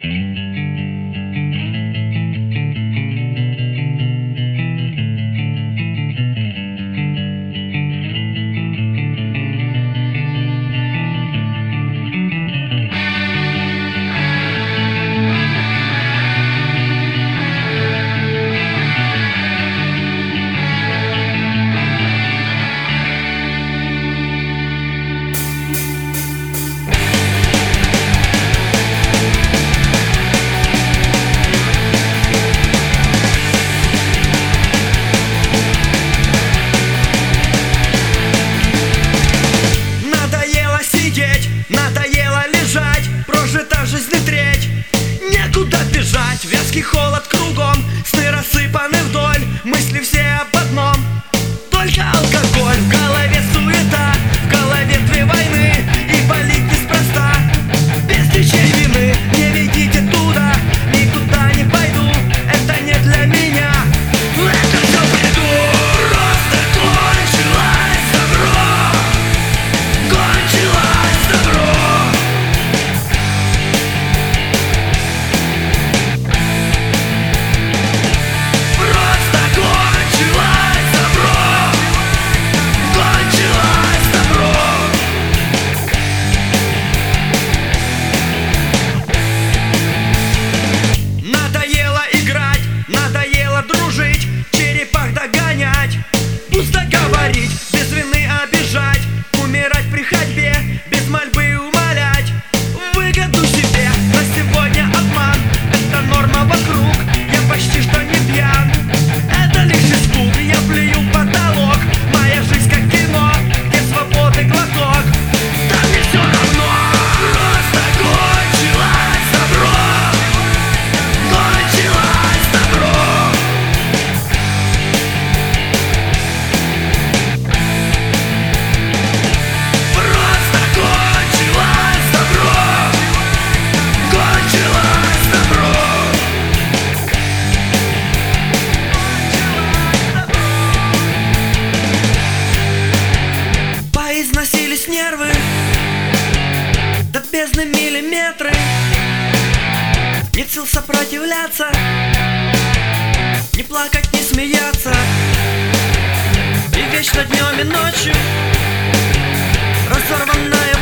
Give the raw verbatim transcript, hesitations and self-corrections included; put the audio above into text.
Надоело лежать, прожита жизнь и треть. Некуда бежать, вязкий холод кругом, сны рассыпаны вдоль, мысли все об одном, только алкоголь. В голове суета, в голове две войны, и болит неспроста, без ничьей вины. Не ведите туда, никуда не пойду, это не для меня, это все приду. Просто кончилось добро, кончилось добро. Дружить, черепах догонять, пусто говорить, без вины обижать, умирать при ходьбе, без мольбы умолять выгоду себе. На сегодня обман, это норма вокруг, я почти что не пьян, это лишь испуг. Я плюю в потолок, моя жизнь как кино, где свободы глоток, да мне все равно. Просто кончилось добро, кончилось добро. Износились нервы до бездны миллиметры, нет сил сопротивляться, не плакать, не смеяться, и вечно днем и ночью разорванная